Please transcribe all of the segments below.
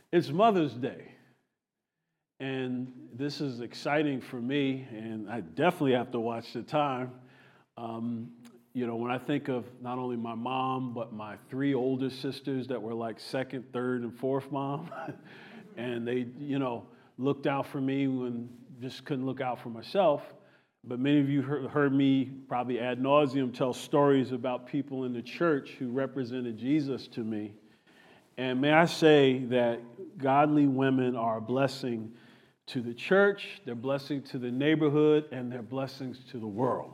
It's Mother's Day, and this is exciting for me, and I definitely have to watch the time. When I think of not only my mom, but my three older sisters that were like second, third, and fourth mom, and they, looked out for me when just couldn't look out for myself. But many of you heard me probably ad nauseum tell stories about people in the church who represented Jesus to me. And may I say that godly women are a blessing to the church, they're a blessing to the neighborhood, and they're blessings to the world.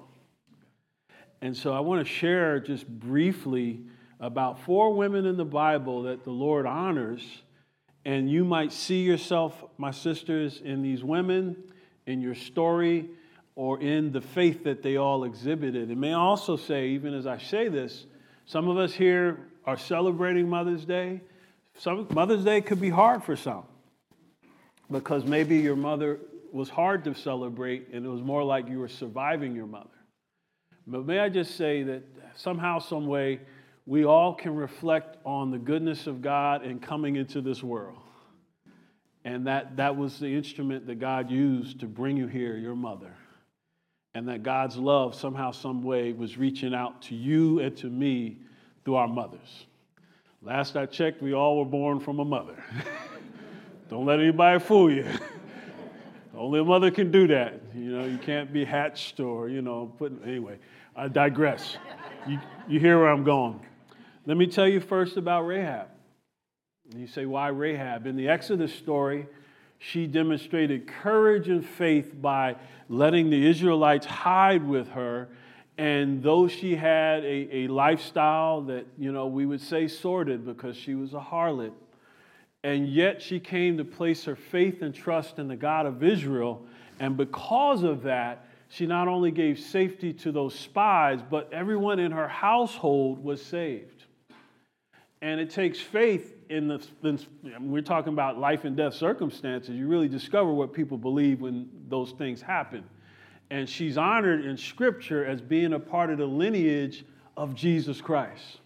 And so I want to share just briefly about 4 women in the Bible that the Lord honors. And you might see yourself, my sisters, in these women, in your story, or in the faith that they all exhibited. And may I also say, even as I say this, some of us here are celebrating Mother's Day. Mother's Day could be hard for some, because maybe your mother was hard to celebrate and it was more like you were surviving your mother. But may I just say that somehow, some way, we all can reflect on the goodness of God in coming into this world. And that was the instrument that God used to bring you here, your mother. And that God's love somehow, some way was reaching out to you and to me through our mothers. Last I checked, we all were born from a mother. Don't let anybody fool you. Only a mother can do that. You can't be hatched or, anyway, I digress. You hear where I'm going. Let me tell you first about Rahab. And you say, why Rahab? In the Exodus story, she demonstrated courage and faith by letting the Israelites hide with her. And though she had a lifestyle that, we would say sordid because she was a harlot, and yet she came to place her faith and trust in the God of Israel. And because of that, she not only gave safety to those spies, but everyone in her household was saved. And it takes faith we're talking about life and death circumstances. You really discover what people believe when those things happen. And she's honored in Scripture as being a part of the lineage of Jesus Christ.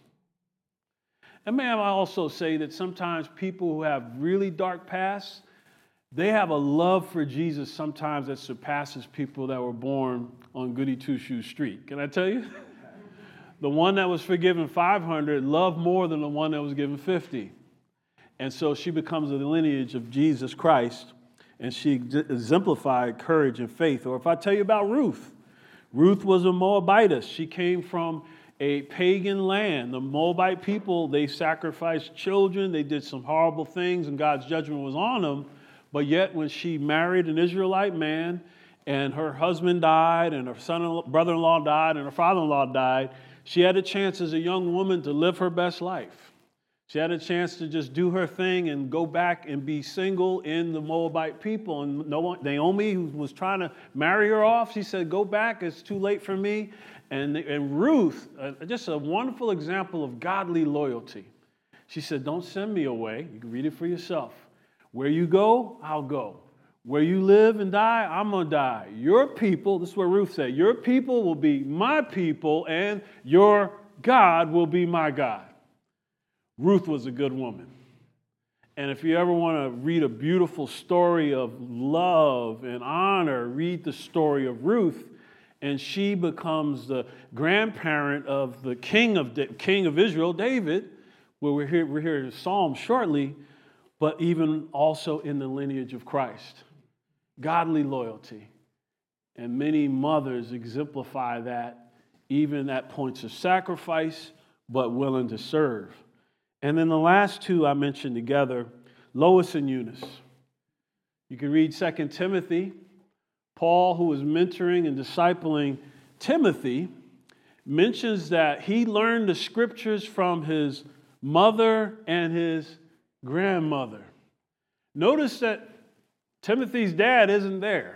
And may I also say that sometimes people who have really dark pasts, they have a love for Jesus sometimes that surpasses people that were born on Goody Two-Shoes Street. Can I tell you? The one that was forgiven 500 loved more than the one that was given 50. And so she becomes the lineage of Jesus Christ, and she exemplified courage and faith. Or if I tell you about Ruth, Ruth was a Moabitess. She came from a pagan land. The Moabite people, they sacrificed children. They did some horrible things, and God's judgment was on them. But yet when she married an Israelite man, and her husband died, and her brother-in-law died, and her father-in-law died, she had a chance as a young woman to live her best life. She had a chance to just do her thing and go back and be single in the Moabite people. And Naomi, who was trying to marry her off, she said, go back, it's too late for me. And Ruth, just a wonderful example of godly loyalty. She said, don't send me away. You can read it for yourself. Where you go, I'll go. Where you live and die, I'm going to die. Your people, this is what Ruth said, your people will be my people and your God will be my God. Ruth was a good woman. And if you ever want to read a beautiful story of love and honor, read the story of Ruth. And she becomes the grandparent of the king of Israel, David. Well, we're here in Psalm shortly, but even also in the lineage of Christ. Godly loyalty. And many mothers exemplify that, even at points of sacrifice, but willing to serve. And then the last 2 I mentioned together, Lois and Eunice. You can read 2 Timothy. Paul, who was mentoring and discipling Timothy, mentions that he learned the scriptures from his mother and his grandmother. Notice that Timothy's dad isn't there.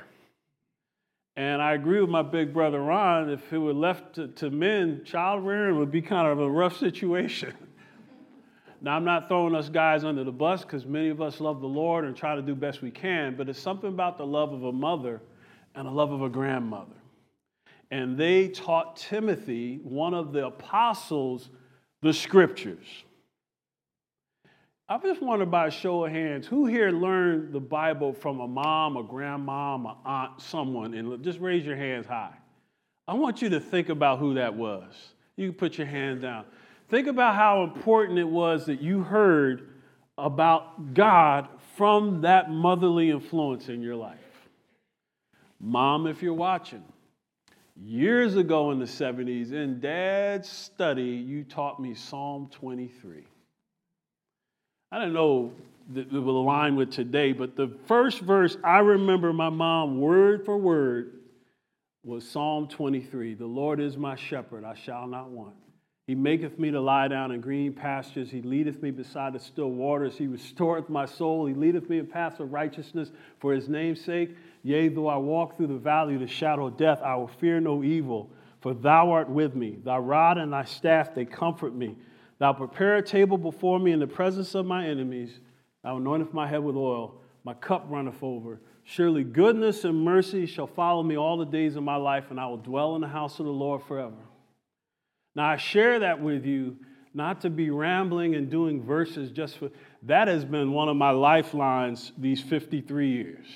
And I agree with my big brother Ron, if it were left to men, child rearing would be kind of a rough situation. Now, I'm not throwing us guys under the bus because many of us love the Lord and try to do best we can, but it's something about the love of a mother and the love of a grandmother. And they taught Timothy, one of the apostles, the scriptures. I just wonder by a show of hands, who here learned the Bible from a mom, a grandmom, a aunt, someone? And just raise your hands high. I want you to think about who that was. You can put your hand down. Think about how important it was that you heard about God from that motherly influence in your life. Mom, if you're watching, years ago in the 70s, in Dad's study, you taught me Psalm 23. I don't know that it will align with today, but the first verse I remember my mom word for word was Psalm 23. The Lord is my shepherd, I shall not want. He maketh me to lie down in green pastures. He leadeth me beside the still waters. He restoreth my soul. He leadeth me in paths of righteousness for his name's sake. Yea, though I walk through the valley of the shadow of death, I will fear no evil, for thou art with me. Thy rod and thy staff, they comfort me. Thou prepare a table before me in the presence of my enemies. Thou anointest my head with oil. My cup runneth over. Surely goodness and mercy shall follow me all the days of my life, and I will dwell in the house of the Lord forever. Now, I share that with you, not to be rambling and doing verses just for, that has been one of my lifelines these 53 years.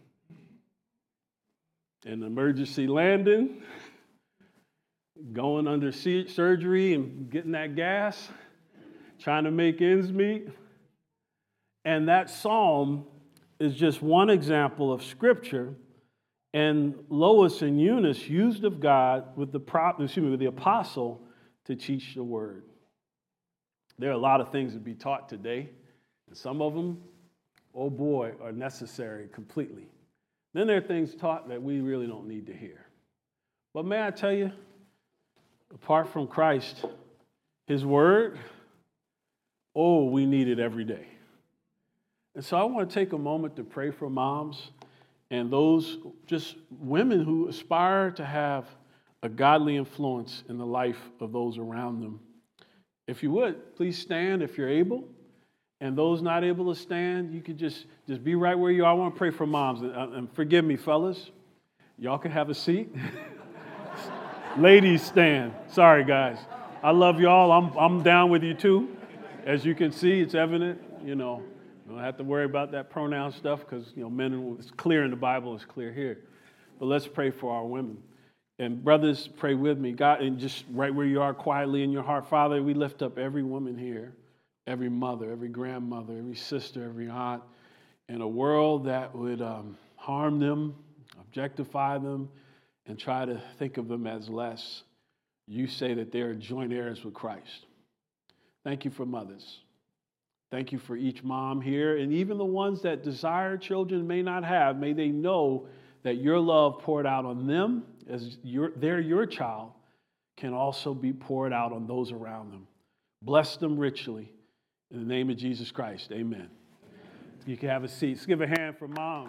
An emergency landing, going under surgery and getting that gas, trying to make ends meet. And that psalm is just one example of scripture. And Lois and Eunice used of God with the apostle to teach the word. There are a lot of things to be taught today, and some of them, oh boy, are necessary completely. Then there are things taught that we really don't need to hear. But may I tell you, apart from Christ, his word, oh, we need it every day. And so I want to take a moment to pray for moms and those just women who aspire to have a godly influence in the life of those around them. If you would, please stand if you're able. And those not able to stand, you could just be right where you are. I want to pray for moms. And forgive me, fellas. Y'all can have a seat. Ladies, stand. Sorry, guys. I love y'all. I'm down with you, too. As you can see, it's evident, you don't have to worry about that pronoun stuff because, men, it's clear in the Bible, it's clear here. But let's pray for our women. And brothers, pray with me. God, and just right where you are quietly in your heart, Father, we lift up every woman here, every mother, every grandmother, every sister, every aunt, in a world that would harm them, objectify them, and try to think of them as less. You say that they are joint heirs with Christ. Thank you for mothers. Thank you for each mom here, and even the ones that desire children may not have. May they know that your love poured out on them as they're your child can also be poured out on those around them. Bless them richly. In the name of Jesus Christ, amen. You can have a seat. Let's give a hand for moms.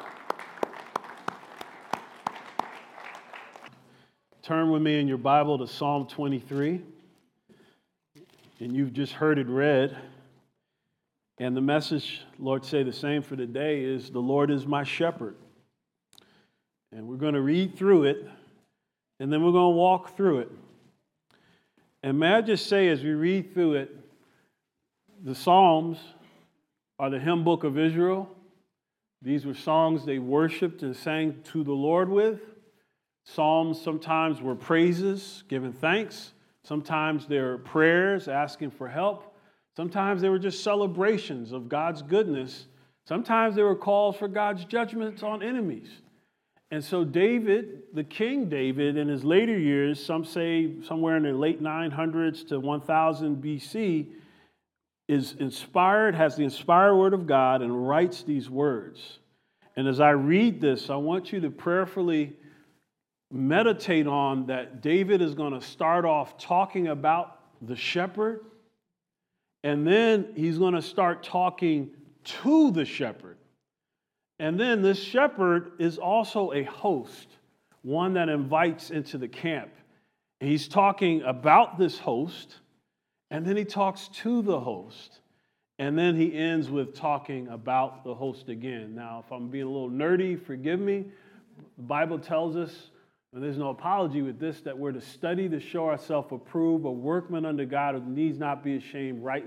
Turn with me in your Bible to Psalm 23. And you've just heard it read. And the message, Lord, say the same for today, is the Lord is my shepherd. And we're going to read through it, and then we're going to walk through it. And may I just say, as we read through it, the Psalms are the hymn book of Israel. These were songs they worshiped and sang to the Lord with. Psalms sometimes were praises, giving thanks. Sometimes they were prayers, asking for help. Sometimes they were just celebrations of God's goodness. Sometimes they were calls for God's judgments on enemies. And so David, the King David, in his later years, some say somewhere in the late 900s to 1000 BC, is inspired, has the inspired word of God, and writes these words. And as I read this, I want you to prayerfully meditate on that David is going to start off talking about the shepherd, and then he's going to start talking to the shepherd. And then this shepherd is also a host, one that invites into the camp. And he's talking about this host, and then he talks to the host. And then he ends with talking about the host again. Now, if I'm being a little nerdy, forgive me. The Bible tells us, and there's no apology with this, that we're to study to show ourselves approved, a workman unto God who needs not be ashamed, rightly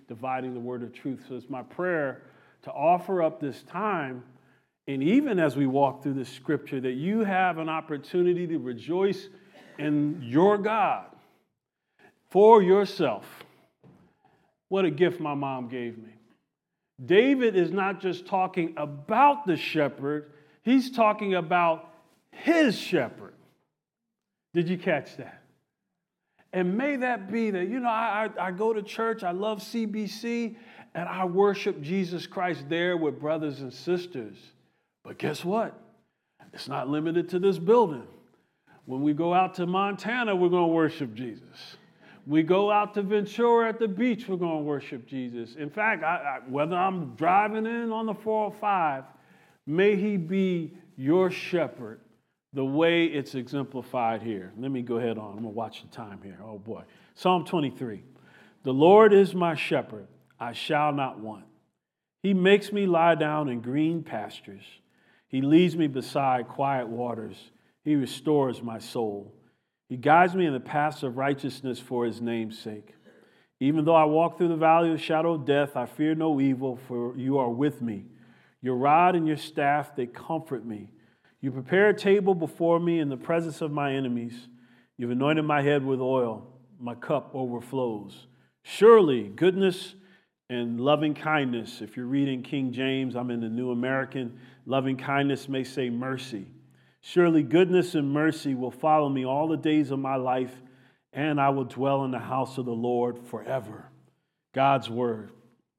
dividing the word of truth. So it's my prayer to offer up this time, and even as we walk through this scripture, that you have an opportunity to rejoice in your God for yourself. What a gift my mom gave me. David is not just talking about the shepherd, he's talking about his shepherd. Did you catch that? And may that be that, I go to church, I love CBC, and I worship Jesus Christ there with brothers and sisters. But guess what? It's not limited to this building. When we go out to Montana, we're going to worship Jesus. We go out to Ventura at the beach, we're going to worship Jesus. In fact, whether I'm driving in on the 405, may he be your shepherd the way it's exemplified here. Let me go ahead on. I'm going to watch the time here. Oh, boy. Psalm 23. The Lord is my shepherd. I shall not want. He makes me lie down in green pastures. He leads me beside quiet waters. He restores my soul. He guides me in the paths of righteousness for his name's sake. Even though I walk through the valley of the shadow of death, I fear no evil, for you are with me. Your rod and your staff, they comfort me. You prepare a table before me in the presence of my enemies. You've anointed my head with oil. My cup overflows. Surely goodness and loving kindness, if you're reading King James, I'm in the New American, loving kindness may say mercy. Surely goodness and mercy will follow me all the days of my life, and I will dwell in the house of the Lord forever. God's word.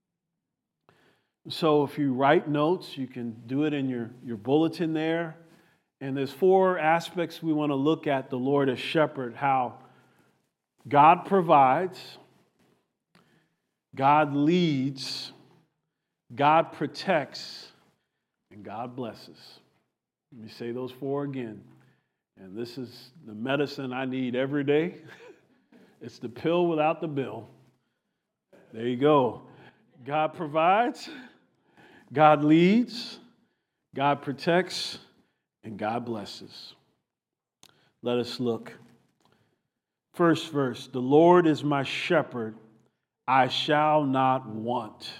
So if you write notes, you can do it in your bulletin there. And there's 4 aspects we want to look at the Lord as shepherd, how God provides, God leads, God protects, and God blesses. Let me say those 4 again. And this is the medicine I need every day. It's the pill without the bill. There you go. God provides, God leads, God protects, and God blesses. Let us look. First verse, the Lord is my shepherd, I shall not want.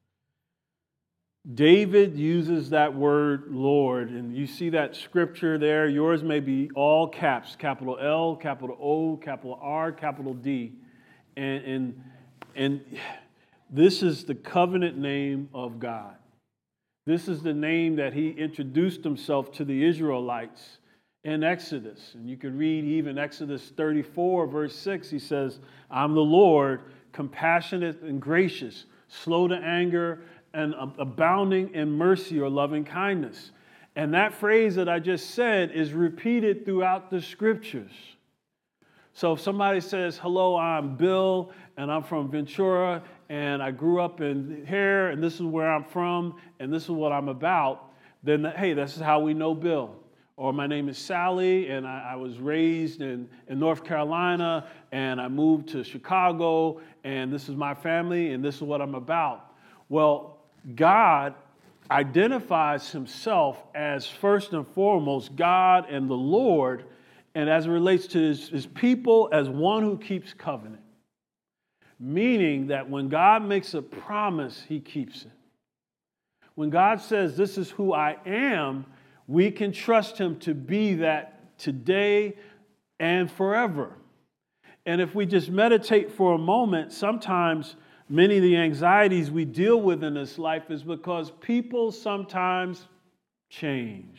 David uses that word Lord, and you see that scripture there. Yours may be all caps, capital L, capital O, capital R, capital D. And this is the covenant name of God. This is the name that he introduced himself to the Israelites in Exodus. And you could read even Exodus 34, verse 6. He says, I'm the Lord, compassionate and gracious, slow to anger, and abounding in mercy or loving kindness. And that phrase that I just said is repeated throughout the scriptures. So if somebody says, hello, I'm Bill, and I'm from Ventura, and I grew up in here, and this is where I'm from, and this is what I'm about, then, hey, this is how we know Bill. Or my name is Sally, and I was raised in North Carolina, and I moved to Chicago, and this is my family, and this is what I'm about. Well, God identifies himself as first and foremost God and the Lord, and as it relates to his people, as one who keeps covenant. Meaning that when God makes a promise, he keeps it. When God says, this is who I am, we can trust him to be that today and forever. And if we just meditate for a moment, sometimes many of the anxieties we deal with in this life is because people sometimes change.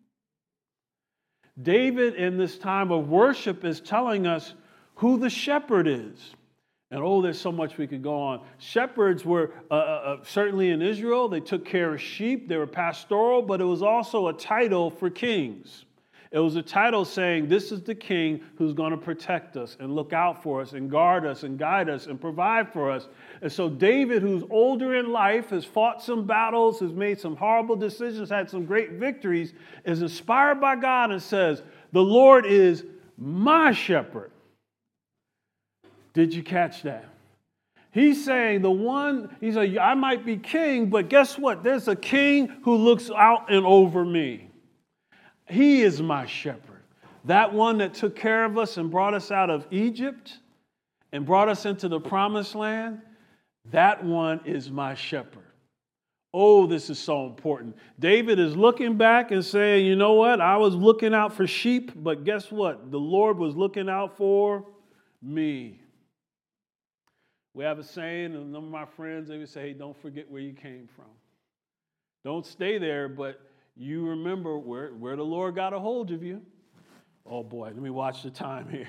David, in this time of worship, is telling us who the shepherd is. And there's so much we could go on. Shepherds were certainly in Israel. They took care of sheep. They were pastoral, but it was also a title for kings. It was a title saying, this is the king who's going to protect us and look out for us and guard us and guide us and provide for us. And so David, who's older in life, has fought some battles, has made some horrible decisions, had some great victories, is inspired by God and says, the Lord is my shepherd. Did you catch that? He's saying he's like, I might be king, but guess what? There's a king who looks out and over me. He is my shepherd. That one that took care of us and brought us out of Egypt and brought us into the promised land. That one is my shepherd. Oh, this is so important. David is looking back and saying, you know what? I was looking out for sheep, but guess what? The Lord was looking out for me. We have a saying, and some of my friends, they would say, hey, don't forget where you came from. Don't stay there, but you remember where the Lord got a hold of you. Oh boy, let me watch the time here.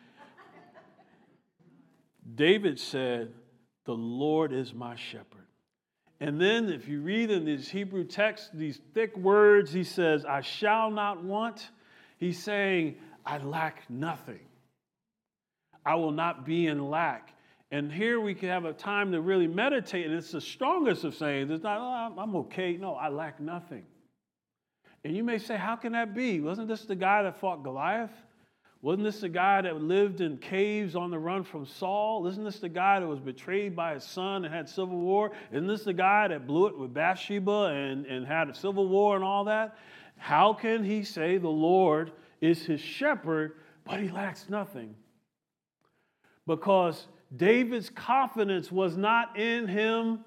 David said, the Lord is my shepherd. And then if you read in this Hebrew text, these thick words, he says, I shall not want. He's saying, I lack nothing. I will not be in lack. And here we can have a time to really meditate, and it's the strongest of sayings. It's not, oh, I'm okay. No, I lack nothing. And you may say, how can that be? Wasn't this the guy that fought Goliath? Wasn't this the guy that lived in caves on the run from Saul? Isn't this the guy that was betrayed by his son and had civil war? Isn't this the guy that blew it with Bathsheba and had a civil war and all that? How can he say the Lord is his shepherd, but he lacks nothing? Because David's confidence was not in him,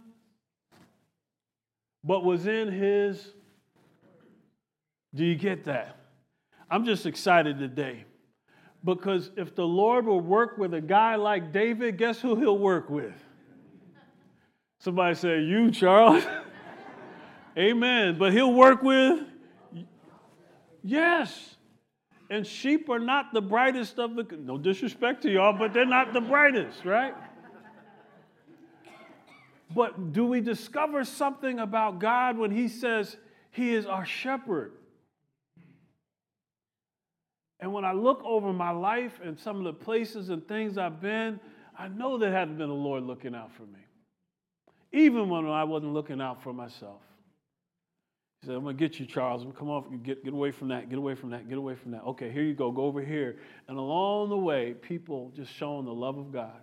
but was in his. Do you get that? I'm just excited today. Because if the Lord will work with a guy like David, guess who he'll work with? Somebody say, you, Charles. Amen. But he'll work with, yes. And sheep are not the brightest of the, no disrespect to y'all, but they're not the brightest, right? But do we discover something about God when he says he is our shepherd? And when I look over my life and some of the places and things I've been, I know there hadn't been the Lord looking out for me. Even when I wasn't looking out for myself. He said, I'm going to get you, Charles. Come off, get away from that, get away from that, get away from that. Okay, here you go over here. And along the way, people just showing the love of God.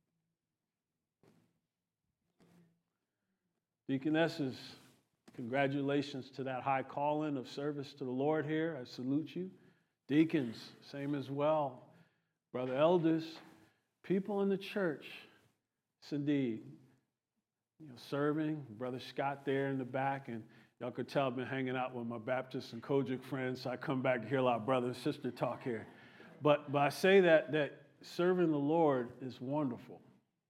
Deaconesses, congratulations to that high calling of service to the Lord here. I salute you. Deacons, same as well. Brother elders, people in the church, yes, indeed. Serving. Brother Scott there in the back, and y'all could tell I've been hanging out with my Baptist and Kojic friends, so I come back and hear a lot of brother and sister talk here. But I say that serving the Lord is wonderful.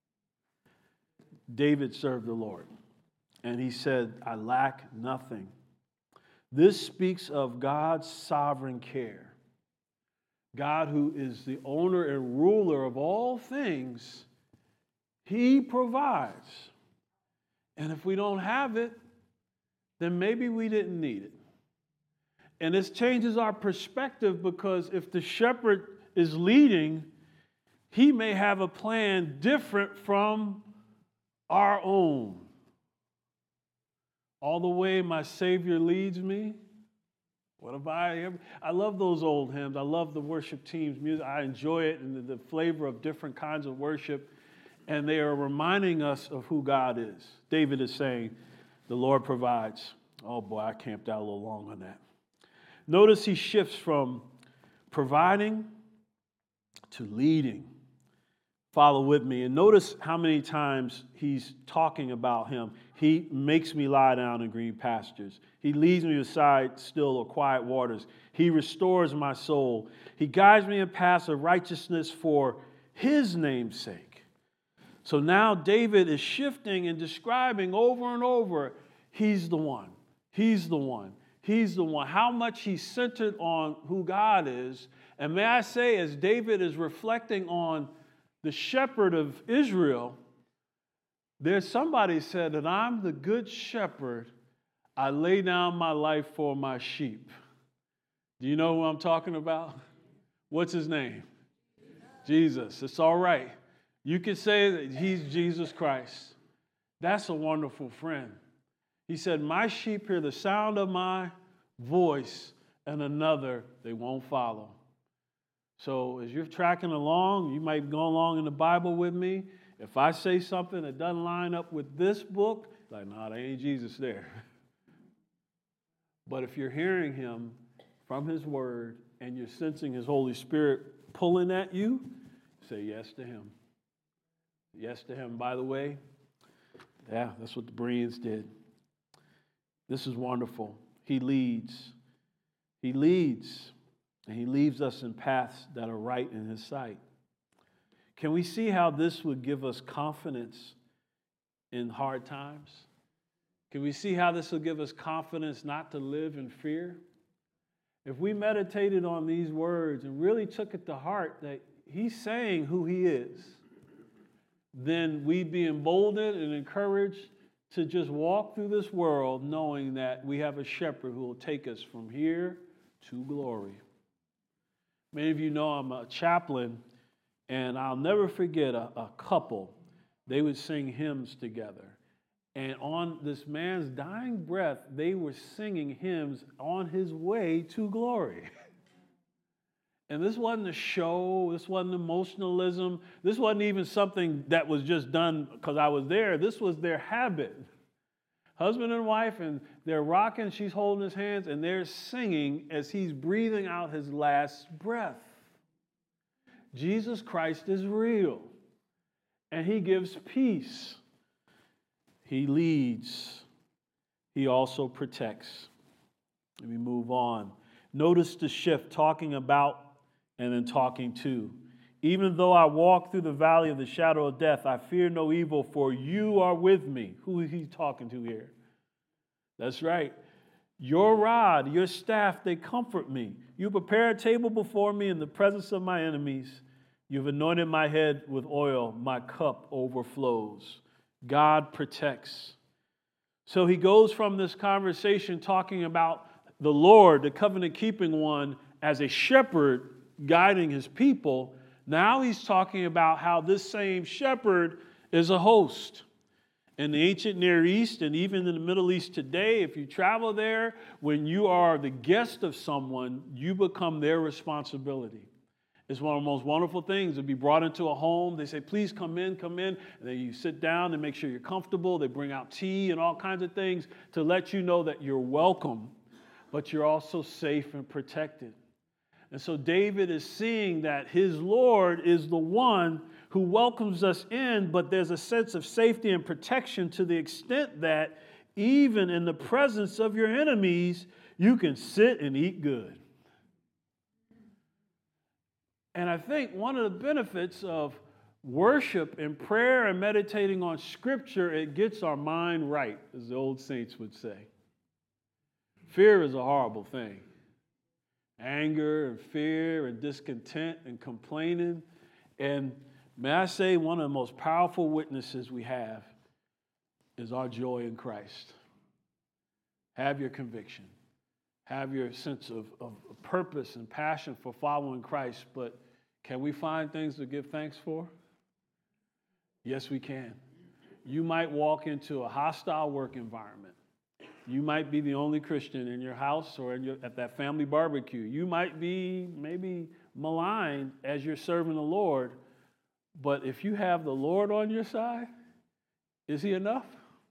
David served the Lord, and he said, I lack nothing. This speaks of God's sovereign care. God, who is the owner and ruler of all things, he provides. And if we don't have it, then maybe we didn't need it. And this changes our perspective, because if the shepherd is leading, he may have a plan different from our own. All the way my Savior leads me. What have I ever? I love those old hymns. I love the worship team's music. I enjoy it and the flavor of different kinds of worship. And they are reminding us of who God is. David is saying, the Lord provides. Oh boy, I camped out a little long on that. Notice he shifts from providing to leading. Follow with me. And notice how many times he's talking about him. He makes me lie down in green pastures. He leads me beside still or quiet waters. He restores my soul. He guides me in paths of righteousness for his name's sake. So now David is shifting and describing over and over, he's the one. He's the one. He's the one. How much he's centered on who God is. And may I say, as David is reflecting on the shepherd of Israel, there's somebody said that I'm the good shepherd. I lay down my life for my sheep. Do you know who I'm talking about? What's his name? Jesus. It's all right. You could say that he's Jesus Christ. That's a wonderful friend. He said, my sheep hear the sound of my voice, and another they won't follow. So as you're tracking along, you might go along in the Bible with me. If I say something that doesn't line up with this book, like, no, that ain't Jesus there. But if you're hearing him from his word and you're sensing his Holy Spirit pulling at you, say yes to him. Yes to him. By the way, Yeah, that's what the Bereans did. This is wonderful. He leads. He leads, and he leads us in paths that are right in his sight. Can we see how this would give us confidence in hard times? Can we see how this will give us confidence not to live in fear? If we meditated on these words and really took it to heart that he's saying who he is, then we'd be emboldened and encouraged to just walk through this world knowing that we have a shepherd who will take us from here to glory. Many of you know I'm a chaplain, and I'll never forget a couple. They would sing hymns together. And on this man's dying breath, they were singing hymns on his way to glory. And this wasn't a show. This wasn't emotionalism. This wasn't even something that was just done because I was there. This was their habit. Husband and wife, and they're rocking. She's holding his hands, and they're singing as he's breathing out his last breath. Jesus Christ is real, and he gives peace. He leads. He also protects. Let me move on. Notice the shift, talking about and then talking to. Even though I walk through the valley of the shadow of death, I fear no evil, for you are with me. Who is he talking to here? That's right. Your rod, your staff, they comfort me. You prepare a table before me in the presence of my enemies. You've anointed my head with oil. My cup overflows. God protects. So he goes from this conversation talking about the Lord, the covenant-keeping one, as a shepherd guiding his people. Now he's talking about how this same shepherd is a host. In the ancient Near East and even in the Middle East today, if you travel there, when you are the guest of someone, you become their responsibility. It's one of the most wonderful things to be brought into a home. They say, please come in, come in. And then you sit down and make sure you're comfortable. They bring out tea and all kinds of things to let you know that you're welcome, but you're also safe and protected. And so David is seeing that his Lord is the one who welcomes us in, but there's a sense of safety and protection to the extent that even in the presence of your enemies, you can sit and eat good. And I think one of the benefits of worship and prayer and meditating on Scripture, it gets our mind right, as the old saints would say. Fear is a horrible thing. Anger and fear and discontent and complaining. And may I say, one of the most powerful witnesses we have is our joy in Christ. Have your conviction. Have your sense of purpose and passion for following Christ. But can we find things to give thanks for? Yes, we can. You might walk into a hostile work environment. You might be the only Christian in your house or at that family barbecue. You might be maybe maligned as you're serving the Lord. But if you have the Lord on your side, is he enough?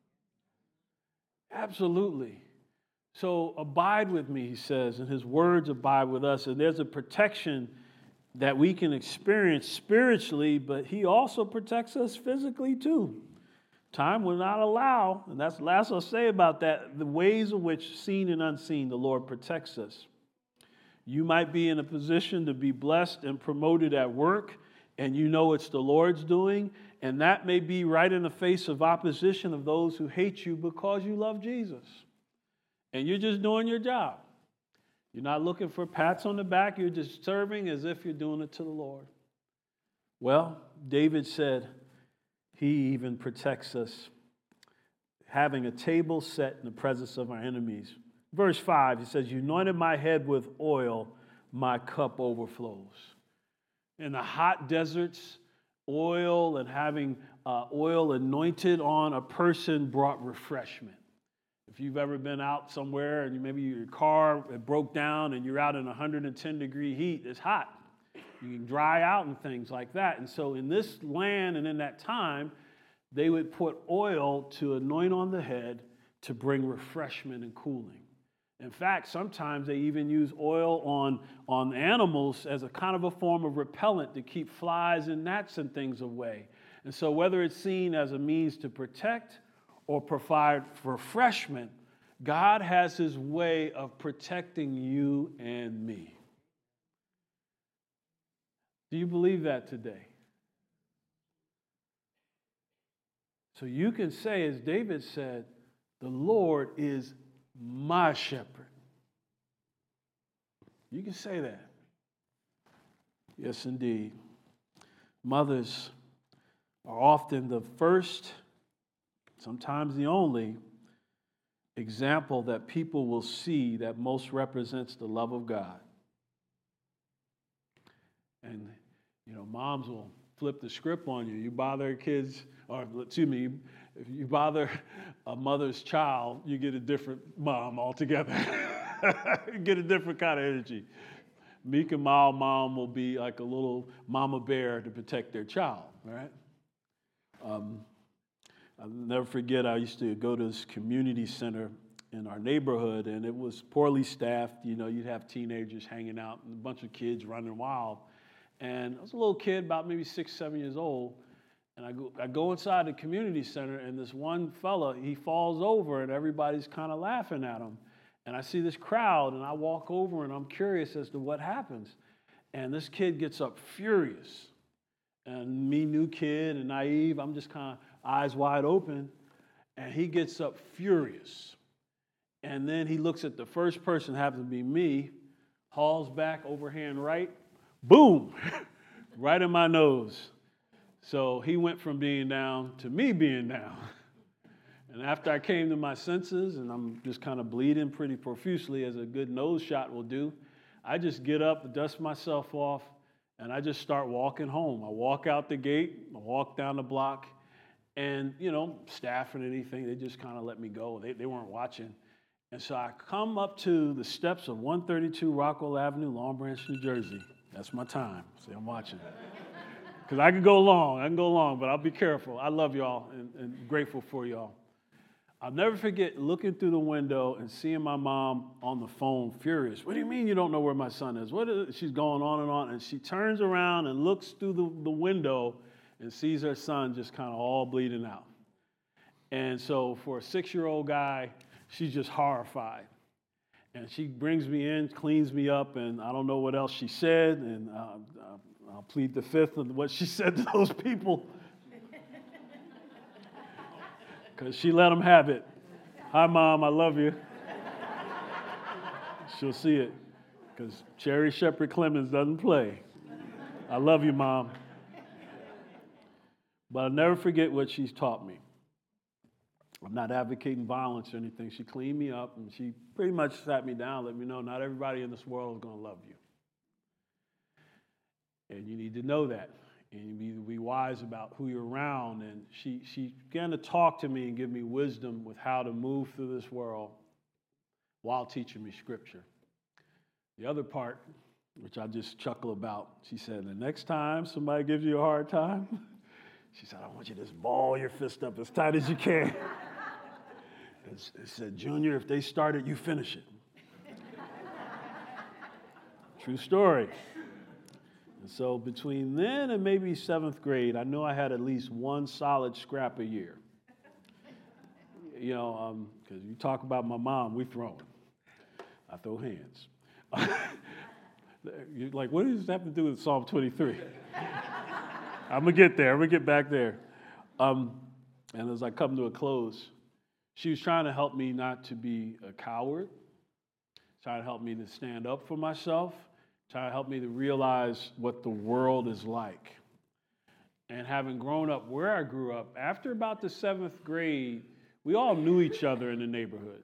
Absolutely. So abide with me, he says, and his words abide with us. And there's a protection that we can experience spiritually, but he also protects us physically too. Time will not allow, and that's the last I'll say about that, the ways in which, seen and unseen, the Lord protects us. You might be in a position to be blessed and promoted at work, and you know it's the Lord's doing, and that may be right in the face of opposition of those who hate you because you love Jesus. And you're just doing your job. You're not looking for pats on the back. You're just serving as if you're doing it to the Lord. Well, David said he even protects us, having a table set in the presence of our enemies. Verse 5, he says, you anointed my head with oil, my cup overflows. In the hot deserts, oil and having oil anointed on a person brought refreshment. If you've ever been out somewhere and maybe your car broke down and you're out in 110-degree heat, it's hot. You can dry out and things like that. And so in this land and in that time, they would put oil to anoint on the head to bring refreshment and cooling. In fact, sometimes they even use oil on animals as a kind of a form of repellent to keep flies and gnats and things away. And so whether it's seen as a means to protect or provide refreshment, God has his way of protecting you and me. Do you believe that today? So you can say, as David said, the Lord is my shepherd. You can say that. Yes, indeed. Mothers are often the first, sometimes the only, example that people will see that most represents the love of God. And, moms will flip the script on you. You bother kids, or excuse me, if you bother a mother's child, you get a different mom altogether. You get a different kind of energy. Meek and mild mom will be like a little mama bear to protect their child, right? I'll never forget, I used to go to this community center in our neighborhood, and it was poorly staffed. You'd have teenagers hanging out and a bunch of kids running wild. And I was a little kid, about maybe 6, 7 years old, and I go inside the community center, and this one fella, he falls over, and everybody's kind of laughing at him. And I see this crowd, and I walk over, and I'm curious as to what happens. And this kid gets up furious. And me, new kid and naive, I'm just kind of eyes wide open, and he gets up furious. And then he looks at the first person, happens to be me, hauls back, overhand right, boom, right in my nose. So he went from being down to me being down. And after I came to my senses, and I'm just kind of bleeding pretty profusely, as a good nose shot will do, I just get up, dust myself off, and I just start walking home. I walk out the gate, I walk down the block, and, staff and anything, they just kind of let me go. They weren't watching. And so I come up to the steps of 132 Rockwell Avenue, Long Branch, New Jersey. That's my time. See, I'm watching. Because I can go long, but I'll be careful. I love y'all and grateful for y'all. I'll never forget looking through the window and seeing my mom on the phone, furious. What do you mean you don't know where my son is? She's going on, and she turns around and looks through the window and sees her son just kind of all bleeding out. And so for a 6-year-old guy, she's just horrified. And she brings me in, cleans me up, and I don't know what else she said, and I'll plead the fifth of what she said to those people. Because she let them have it. Hi, Mom, I love you. She'll see it. Because Cherry Shepherd Clemens doesn't play. I love you, Mom. But I'll never forget what she's taught me. I'm not advocating violence or anything. She cleaned me up, and she pretty much sat me down, let me know not everybody in this world is going to love you. And you need to know that. And you need to be wise about who you're around. And she began to talk to me and give me wisdom with how to move through this world while teaching me Scripture. The other part, which I just chuckle about, she said, the next time somebody gives you a hard time, she said, I want you to just ball your fist up as tight as you can. And said, Junior, if they start it, you finish it. True story. And so between then and maybe 7th grade, I knew I had at least one solid scrap a year. Because you talk about my mom, we throwing. I throw hands. You're like, what does this have to do with Psalm 23? I'm going to get there. I'm going to get back there. And as I come to a close, she was trying to help me not to be a coward, trying to help me to stand up for myself, trying to help me to realize what the world is like. And having grown up where I grew up, after about the 7th grade, we all knew each other in the neighborhood.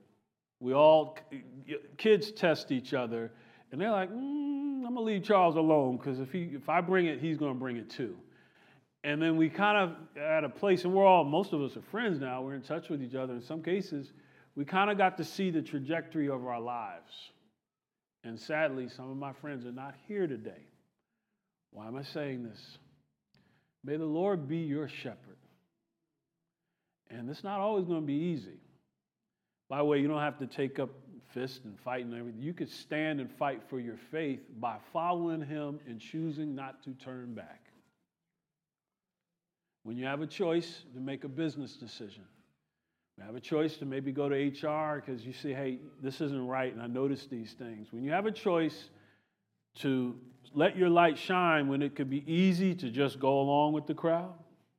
Kids test each other, and they're like, I'm going to leave Charles alone, because if I bring it, he's going to bring it too. And then we kind of at a place, and most of us are friends now, we're in touch with each other. In some cases, we kind of got to see the trajectory of our lives. And sadly, some of my friends are not here today. Why am I saying this? May the Lord be your shepherd. And it's not always going to be easy. By the way, you don't have to take up fists and fight and everything. You could stand and fight for your faith by following him and choosing not to turn back. When you have a choice to make a business decision, You have a choice to maybe go to HR because you see, hey, this isn't right, and I noticed these things. When you have a choice to let your light shine when it could be easy to just go along with the crowd,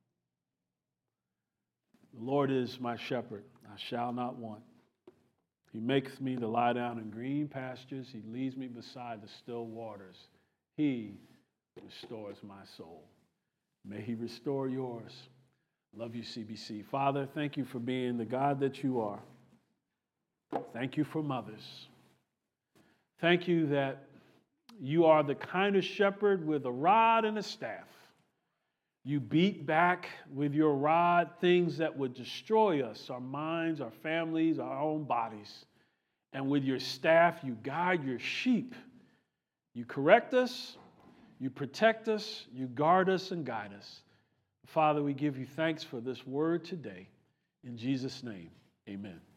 the Lord is my shepherd, I shall not want. He makes me to lie down in green pastures. He leads me beside the still waters. He restores my soul. May he restore yours. Love you, CBC. Father, thank you for being the God that you are. Thank you for mothers. Thank you that you are the kind of shepherd with a rod and a staff. You beat back with your rod things that would destroy us, our minds, our families, our own bodies. And with your staff, you guide your sheep. You correct us, you protect us, you guard us and guide us. Father, we give you thanks for this word today. In Jesus' name, amen.